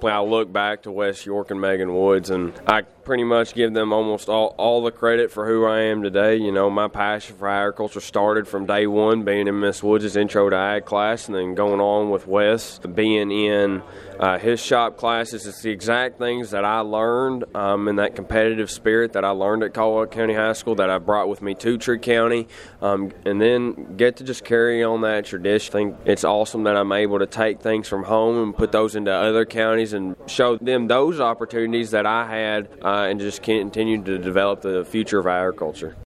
I look back to Wes York and Megan Woods, and I pretty much give them almost all the credit for who I am today. You know, my passion for agriculture started from day one, being in Miss Woods' Intro to Ag class, and then going on with Wes, being in his shop classes. It's the exact things that I learned in that competitive spirit that I learned at Caldwell County High School that I brought with me to Tree County, and then get to just carry on that tradition. I think it's awesome that I'm able to take things from home and put those into other counties and show them those opportunities that I had, and just continue to develop the future of agriculture.